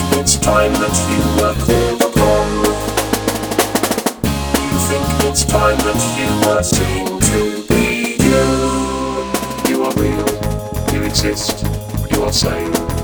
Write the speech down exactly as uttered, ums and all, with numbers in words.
it's time that you were called upon. You think it's time that you were seen to be you. You are real, you exist, you are sane.